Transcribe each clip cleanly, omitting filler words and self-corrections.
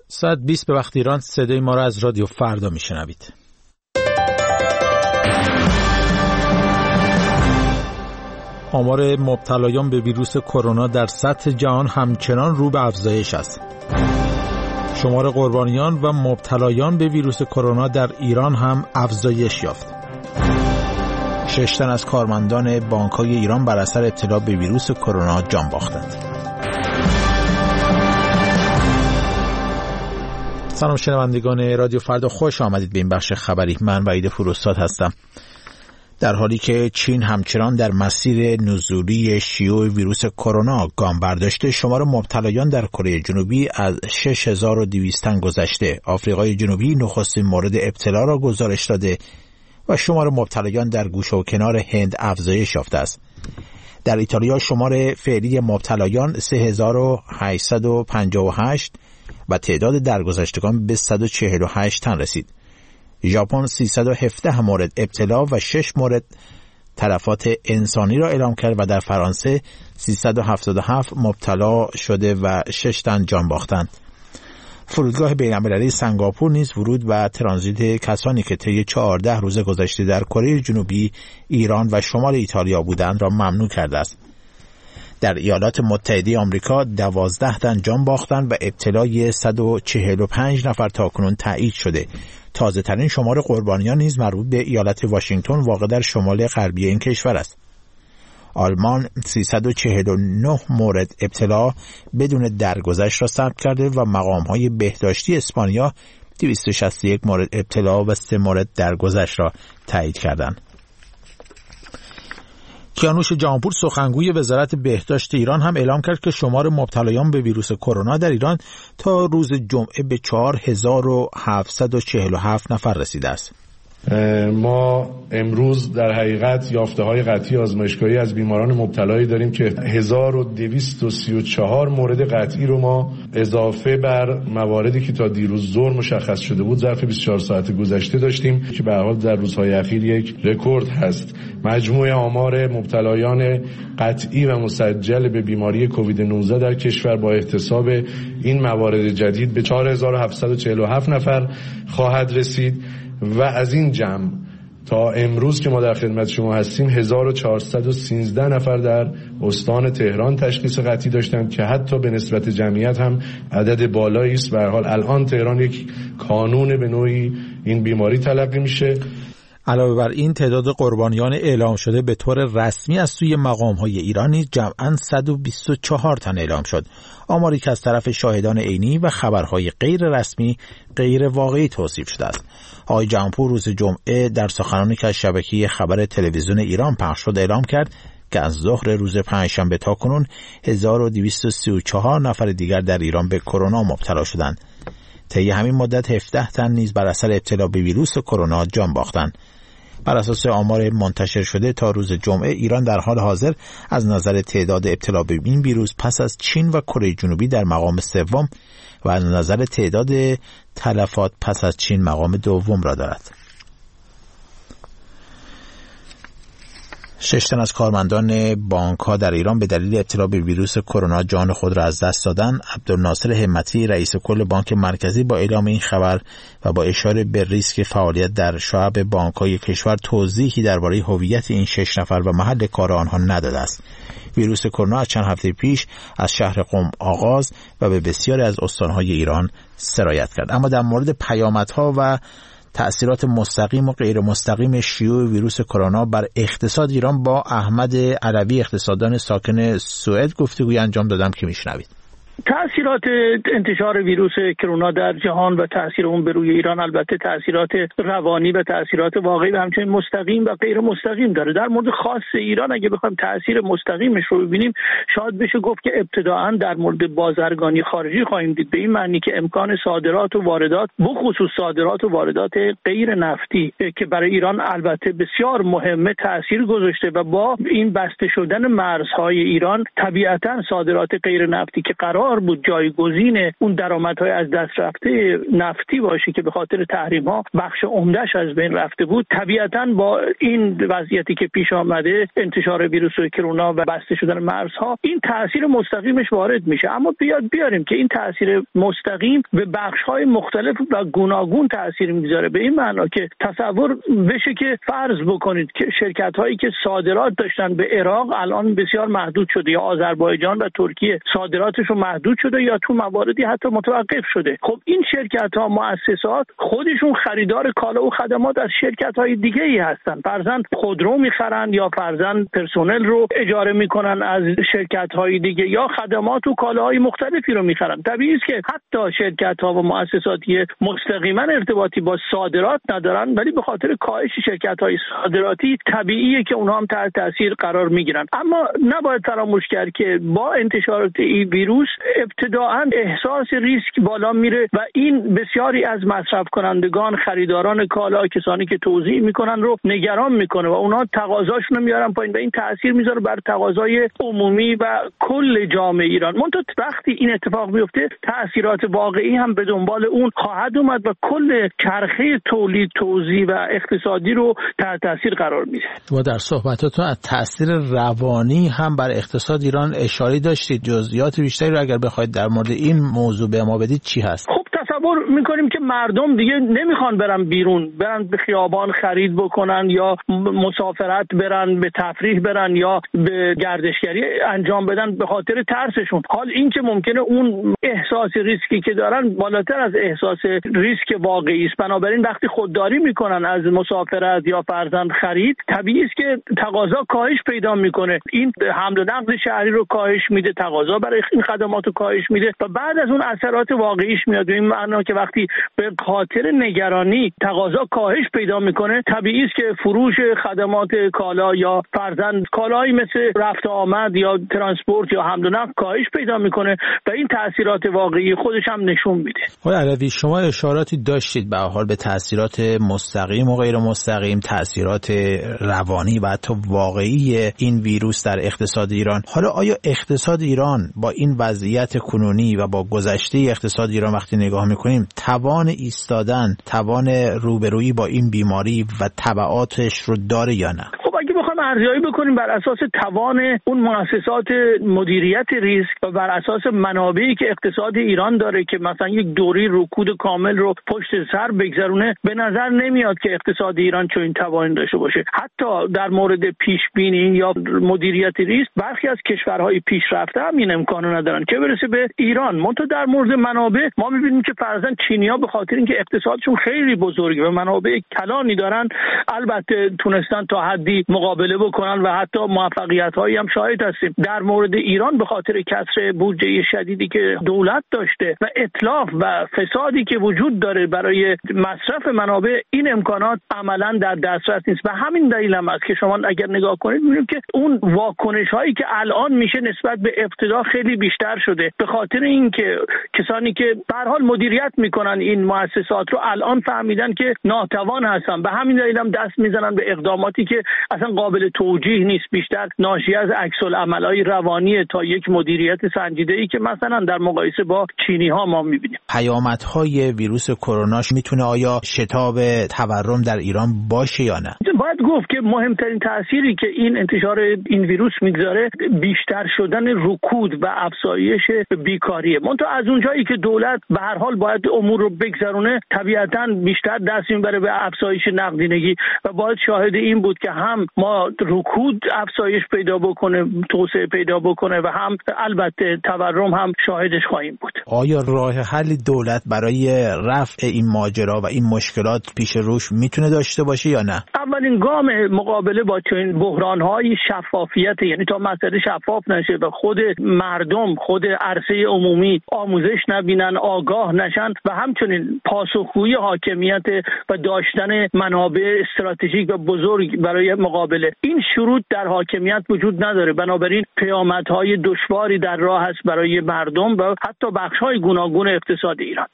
ساعت 20 به وقت ایران صدای ما را از رادیو فردا میشنوید. آمار مبتلایان به ویروس کرونا در سطح جهان همچنان رو به افزایش است. شمار قربانیان و مبتلایان به ویروس کرونا در ایران هم افزایش یافت. 6 تن از کارمندان بانک‌های ایران بر اثر ابتلا به ویروس کرونا جان باختند. سلام شنوندگان رادیو فردا، خوش آمدید به این بخش خبری. من وحید فرستاد هستم. در حالی که چین همچنان در مسیر نزولی شیوع ویروس کرونا گام برداشته، شمار مبتلایان در کره جنوبی از 6200 تن گذشته. آفریقای جنوبی نخستین مورد ابتلا را گزارش داده و شمار مبتلایان در گوشه و کنار هند افزایش یافته است. در ایتالیا شمار فعلی مبتلایان 3858 و تعداد درگذشتگان به 148 تن رسید. ژاپن 317 مورد ابتلا و 6 مورد تلفات انسانی را اعلام کرد و در فرانسه 377 مبتلا شده و 6 تن جان باختند. فرودگاه بین‌المللی سنگاپور نیز ورود و ترانزیت کسانی که طی 14 روز گذشته در کره جنوبی، ایران و شمال ایتالیا بودند را ممنوع کرده است. در ایالات متحده آمریکا 12 تن جان باختند و ابتلای 145 نفر تاکنون تایید شده. تازه ترین شمار قربانیان نیز مربوط به ایالت واشنگتن واقع در شمال غربی این کشور است. آلمان 349 مورد ابتلا بدون درگذشت را ثبت کرده و مقام‌های بهداشتی اسپانیا 261 مورد ابتلا و 3 مورد درگذشت را تایید کردند. کیانوش جهانپور سخنگوی وزارت بهداشت ایران هم اعلام کرد که شمار مبتلایان به ویروس کرونا در ایران تا روز جمعه به 4747 نفر رسیده است. ما امروز در حقیقت یافته‌های قطعی آزمایشگاهی از بیماران مبتلایی داریم که 1234 مورد قطعی رو ما اضافه بر مواردی که تا دیروز ظهر مشخص شده بود ظرف 24 ساعت گذشته داشتیم که به هر حال در روزهای اخیر یک رکورد هست. مجموع آمار مبتلایان قطعی و مسجل به بیماری کووید 19 در کشور با احتساب این موارد جدید به 4747 نفر خواهد رسید و از این جمع تا امروز که ما در خدمت شما هستیم 1413 نفر در استان تهران تشخیص قطعی داشتند که حتی به نسبت جمعیت هم عدد بالایی است. به هر حال الان تهران یک کانون به نوعی این بیماری تلقی میشه. علاوه بر این تعداد قربانیان اعلام شده به طور رسمی از سوی مقام‌های ایران نیز جمعاً 124 تن اعلام شد. آماری که از طرف شاهدان عینی و خبرهای غیر رسمی غیر واقعی توصیف شده است. آقای جهانپور روز جمعه در سخنانی که از شبکه خبر تلویزیون ایران پخش شد اعلام کرد که از ظهر روز پنجشنبه تا کنون 1234 نفر دیگر در ایران به کرونا مبتلا شدند. طی همین مدت 17 تن نیز بر اثر ابتلا به ویروس کرونا جان باختند. بر اساس آمار منتشر شده تا روز جمعه ایران در حال حاضر از نظر تعداد ابتلا به این ویروس پس از چین و کره جنوبی در مقام سوم و از نظر تعداد تلفات پس از چین مقام دوم را دارد. 6 تن از کارمندان بانک‌ها در ایران به دلیل ابتلا به ویروس کرونا جان خود را از دست دادند. عبدالناصر همتی رئیس کل بانک مرکزی با اعلام این خبر و با اشاره به ریسک فعالیت در شعب بانک‌های کشور توضیحی درباره هویت این 6 نفر و محل کار آنها نداده است. ویروس کرونا از چند هفته پیش از شهر قم آغاز و به بسیاری از استان‌های ایران سرایت کرد. اما در مورد پیامدها و تأثیرات مستقیم و غیر مستقیم شیوع ویروس کرونا بر اقتصاد ایران با احمد علوی اقتصاددان ساکن سوئد گفتگوی انجام دادم که میشنوید. تأثیرات انتشار ویروس کرونا در جهان و تأثیر اون به روی ایران البته تأثیرات روانی و تأثیرات واقعی و همچنین مستقیم و غیر مستقیم داره. در مورد خاص ایران اگه بخوایم تأثیر مستقیمش رو ببینیم شاید بشه گفت که ابتداءً در مورد بازرگانی خارجی خواهیم دید، به این معنی که امکان صادرات و واردات بخصوص صادرات و واردات غیر نفتی که برای ایران البته بسیار مهمه تأثیر گذاشته و با این بسته شدن مرزهای ایران طبیعتاً صادرات غیر نفتی که قرار قرار بود جایگزین اون درآمدهای از دست رفته نفتی باشه که به خاطر تحریم‌ها بخش عمده‌اش از بین رفته بود، طبیعتاً با این وضعیتی که پیش آمده، انتشار ویروس کرونا و بسته شدن مرزها، این تاثیر مستقیمش وارد میشه. اما بیاریم که این تاثیر مستقیم به بخش‌های مختلف و گوناگون تاثیر میذاره، به این معنا که تصور بشه که فرض بکنید که شرکت‌هایی که صادرات داشتن به عراق الان بسیار محدود شده، یا آذربایجان و ترکیه صادراتشون محدود شده یا تو مواردی حتی متوقف شده. خب این شرکت‌ها، مؤسسات خودشون خریدار کالا و خدمات از شرکت‌های دیگه‌ای هستن. فرضاً خودرو می‌خرن یا فرضاً پرسنل رو اجاره می‌کنن از شرکت‌های دیگه، یا خدمات و کالاهای مختلفی رو می‌خرن. طبیعیه که حتی شرکت‌ها و مؤسساتی مستقیما ارتباطی با صادرات ندارن، ولی به خاطر کاهش شرکت‌های صادراتی طبیعیه که اونها هم تحت تاثیر قرار می‌گیرن. اما نباید فراموش کرد که با انتشار این ویروس ابتداءً احساس ریسک بالا میره و این بسیاری از مصرف کنندگان، خریداران کالا، کسانی که توزیع میکنن رو نگران میکنه و اونها تقاضاشون رو میارن پایین و این تاثیر میذاره بر تقاضای عمومی و کل جامعه ایران. منتها وقتی این اتفاق میفته تاثیرات واقعی هم به دنبال اون خواهد اومد و کل چرخه تولید، توزیع و اقتصادی رو تحت تاثیر قرار میده. و در صحبتاتون از تاثیر روانی هم بر اقتصاد ایران اشاره داشتید. جزئیات بیشتری رو اگر بخواید در مورد این موضوع به ما بدید چی هست؟ خب تصور میکنیم که مردم دیگه نمیخوان برن بیرون، برن به خیابان خرید بکنن یا مسافرت برن، به تفریح برن یا به گردشگری انجام بدن به خاطر ترسشون. حال این که ممکنه اون احساس ریسکی که دارن بالاتر از احساس ریسک واقعی است. بنابراین وقتی خودداری میکنن از مسافرت یا فرضاً خرید، طبیعی است که تقاضا کاهش پیدا میکنه. این حمل و نقل شهری رو کاهش میده، تقاضا برای این خدمات رو کاهش میده و بعد از اون اثرات واقعیش میاد. این معنا که وقتی به خاطر نگرانی تقاضا کاهش پیدا میکنه، طبیعی است که فروش خدمات کالا یا فرضاً کالایی مثل رفت آمد یا ترانسپورت یا حمل و نقل کاهش پیدا میکنه و این تاثیرات واقعی خودش هم نشون میده. آقای علوی، شما اشاراتی داشتید به حال به تاثیرات مستقیم و غیر مستقیم، تاثیرات روانی و حتی واقعی این ویروس در اقتصاد ایران. حالا آیا اقتصاد ایران با این وضعیت کنونی و با گذشته اقتصاد ایران وقتی نگاه میکنیم توان ایستادن، توان روبرویی با این بیماری و تبعاتش رو داره یا نه؟ خب اگه بخوایم ارزیابی بکنیم بر اساس توان اون مؤسسات مدیریت ریسک و بر اساس منابعی که اقتصاد ایران داره که مثلا یک دوره رکود کامل رو پشت سر بگذرونه، به نظر نمیاد که اقتصاد ایران چنین توانی داشته باشه. حتی در مورد پیش بینی یا مدیریت ریسک برخی از کشورهای پیشرفته هم این امکانو ندارن که برسه به ایران. منتها در مورد منابع ما می‌بینیم که فرضاً چینی‌ها به خاطر اینکه اقتصادشون خیلی بزرگه و منابع کلانی دارن، البته تونستن تا حدی مقابله بکنن و حتی موفقیت‌هایی هم شاهد هستیم. در مورد ایران به خاطر کسر بودجه شدیدی که دولت داشته و اتلاف و فسادی که وجود داره برای مصرف منابع، این امکانات عملاً در دسترس نیست و همین دلیل هم است که شما اگر نگاه کنید می‌بینید که اون واکنش‌هایی که الان میشه نسبت به ابتدا خیلی بیشتر شده، به خاطر اینکه کسانی که به هر حال مدیریت میکنن این مؤسسات رو الان فهمیدن که ناتوان هستن، به همین دلیل هم دست میزنن به اقداماتی که اصلا قابل توجیه نیست، بیشتر ناشی از عکس‌العمل‌های روانی تا یک مدیریت سنجیده‌ای که مثلا در مقایسه با چینی‌ها ما می‌بینیم. پیامدهای ویروس کرونا میتونه آیا شتاب تورم در ایران باشه یا نه؟ باید گفت که مهمترین تأثیری که این انتشار این ویروس میگذاره بیشتر شدن رکود و افزایش بیکاریه. منتها از اونجایی که دولت به هر حال باید امور رو بگذرونه، طبیعتاً بیشتر دست میبره به افزایش نقدینگی و باید شاهد این بود که هم ما رکود افزایش پیدا بکنه، توسعه پیدا بکنه و هم البته تورم هم شاهدش خواهیم بود. آیا راه حل دولت برای رفع این ماجرا و این مشکلات پیش روش میتونه داشته باشه یا نه؟ اولین گام مقابله با چنین بحران‌های شفافیت، یعنی تا مسئله شفاف نشه و خود مردم، خود عرصه عمومی آموزش نبینن، آگاه نشن و همچنین پاسخگویی حاکمیت و داشتن منابع استراتژیک و بزرگ برای مقابله، این شروط در حاکمیت وجود نداره. بنابراین پیامدهای دشواری در راه است برای مردم و حتی بخش‌های گوناگون اقتصاد ایران.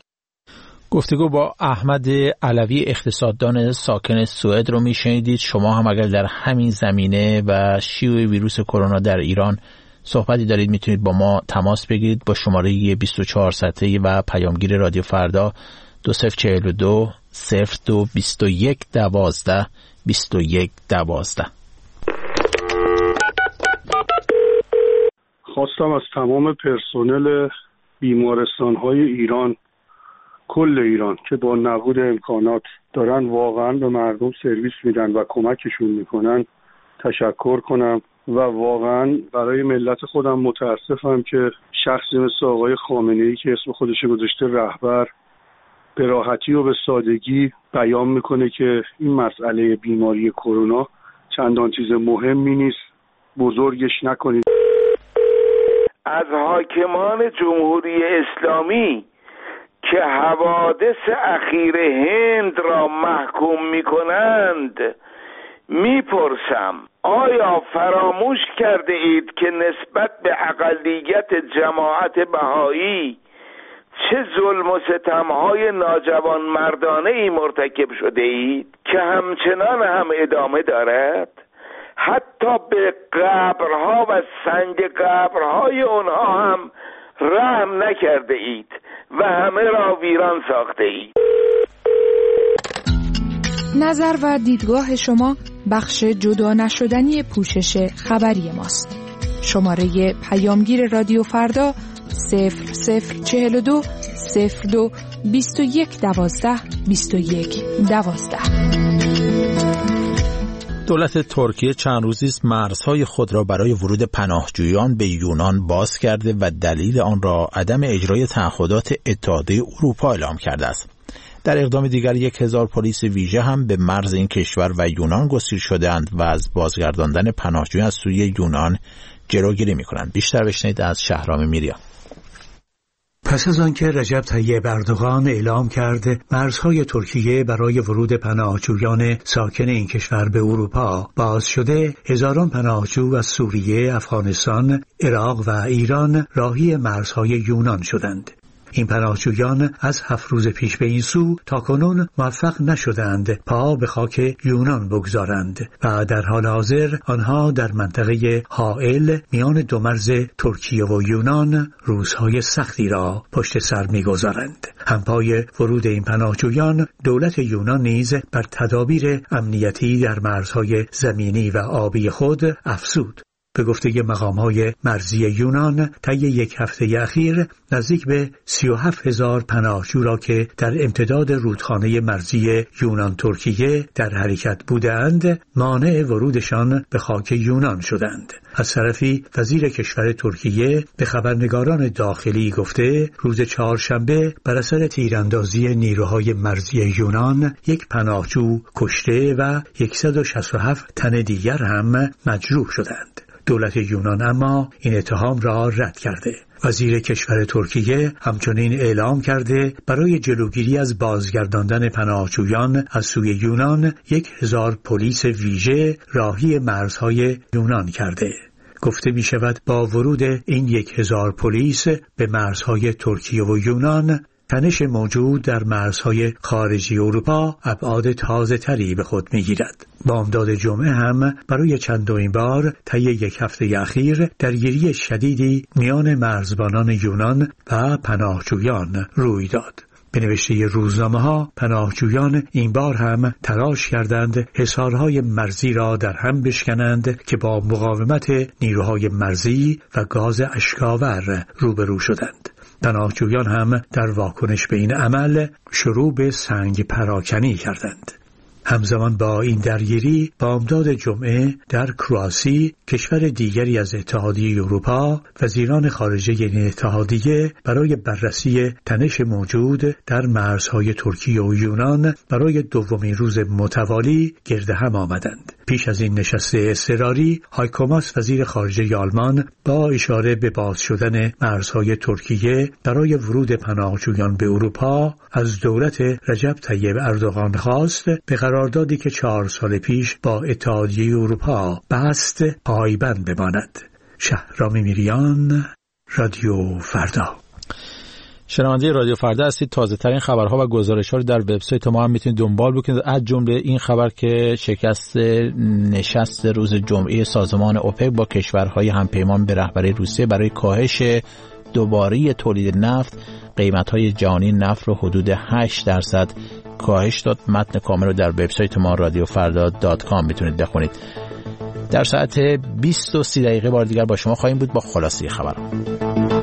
گفتگو با احمد علوی، اقتصاددان ساکن سوئد رو میشنیدید. شما هم اگر در همین زمینه و شیوع ویروس کرونا در ایران صحبتی دارید میتونید با ما تماس بگیرید با شماره 24 سطحی و پیامگیر رادیو فردا 2042 02 21 12 21 12. خواستم از تمام پرسنل بیمارستان‌های ایران، کل ایران که با نبود امکانات دارن واقعا به مردم سرویس میدن و کمکشون میکنن تشکر کنم و واقعا برای ملت خودم متاسفم که شخصی مثل آقای خامنه‌ای که اسم خودش گذاشته رهبر به راحتی و به سادگی بیان میکنه که این مسئله بیماری کرونا چندان چیز مهمی نیست، بزرگش نکنید. از حاکمان جمهوری اسلامی که حوادث اخیر هند را محکوم میکنند میپرسم آیا فراموش کرده اید که نسبت به اقلیت جماعت بهایی چه ظلم و ستمهای ناجوان مردانه ای مرتکب شده اید که همچنان هم ادامه دارد؟ حتی به قبرها و سنگ قبرهای اونها هم رحم نکرده اید و همه را ویران ساخته اید. نظر و دیدگاه شما بخش جدا نشدنی پوشش خبری ماست. شماره پیامگیر رادیو فردا 0042 02 21 12 21 12. دولت ترکیه چند روزی است مرزهای خود را برای ورود پناهجویان به یونان باز کرده و دلیل آن را عدم اجرای تعهدات اتحادیه اروپا اعلام کرده است. در اقدام دیگر 1000 پلیس ویژه هم به مرز این کشور و یونان گسیل شده‌اند و از بازگرداندن پناهجویان از سوی یونان جلوگیری می‌کنند. بیشتر بشنوید از شهرام میریا. پس از آنکه رجب طیب اردوغان اعلام کرد مرزهای ترکیه برای ورود پناهجویان ساکن این کشور به اروپا باز شده، هزاران پناهجو از سوریه، افغانستان، عراق و ایران راهی مرزهای یونان شدند. این پناهجویان از 7 روز پیش به این سو تاکنون موفق نشدند پا به خاک یونان بگذارند و در حال حاضر آنها در منطقه حائل میان دو مرز ترکیه و یونان روزهای سختی را پشت سر می‌گذارند. همپای ورود این پناهجویان دولت یونان نیز بر تدابیر امنیتی در مرزهای زمینی و آبی خود افزود. به گفته مقام‌های مرزی یونان طی یک هفته اخیر نزدیک به 37,000 پناهجو را که در امتداد رودخانه مرزی یونان ترکیه در حرکت بودند مانع ورودشان به خاک یونان شدند. از طرفی وزیر کشور ترکیه به خبرنگاران داخلی گفته روز چهارشنبه بر اثر تیراندازی نیروهای مرزی یونان یک پناهجو کشته و 167 تن دیگر هم مجروح شدند. دولت یونان اما این اتهام را رد کرده. وزیر کشور ترکیه همچنین اعلام کرده برای جلوگیری از بازگرداندن پناهجویان از سوی یونان 1000 پلیس ویژه راهی مرزهای یونان کرده. گفته می شود با ورود این 1000 پلیس به مرزهای ترکیه و یونان تنش موجود در مرزهای خارجی اروپا ابعاد تازه تری به خود می گیرد. بامداد جمعه هم برای چندمین بار طی یک هفته اخیر درگیری شدیدی میان مرزبانان یونان و پناهجویان روی داد. به نوشته روزنامه‌ها پناهجویان این بار هم تلاش کردند حصارهای مرزی را در هم بشکنند که با مقاومت نیروهای مرزی و گاز اشک‌آور روبرو شدند. پناهجویان هم در واکنش به این عمل شروع به سنگ پراکنی کردند. همزمان با این درگیری بامداد جمعه در کرواسی کشور دیگری از اتحادیه اروپا وزیران خارجه این اتحادیه برای بررسی تنش موجود در مرزهای ترکیه و یونان برای دومین روز متوالی گرد هم آمدند. پیش از این نشست اضطراری هایکو ماس وزیر خارجه آلمان با اشاره به باز شدن مرزهای ترکیه برای ورود پناهجویان به اروپا از دولت رجب طیب اردوغان خواست به قراردادی که 4 سال پیش با اتحادیه اروپا بست پایبند بماند. شهرام میریان، رادیو فردا. شنونده رادیو فردا هستید. تازه ترین خبرها و گزارش‌ها رو در وبسایت ما هم میتونید دنبال بکنید، از جمله این خبر که شکست نشست روز جمعه سازمان اوپک با کشورهای همپیمان به رهبری روسیه برای کاهش دوباره تولید نفت قیمت‌های جهانی نفت رو حدود 8% کاهش داد. متن کامل رو در وبسایت ما radiofarda.com میتونید بخونید. در ساعت 20:30 بار دیگر با شما خواهیم بود با خلاصه خبرها.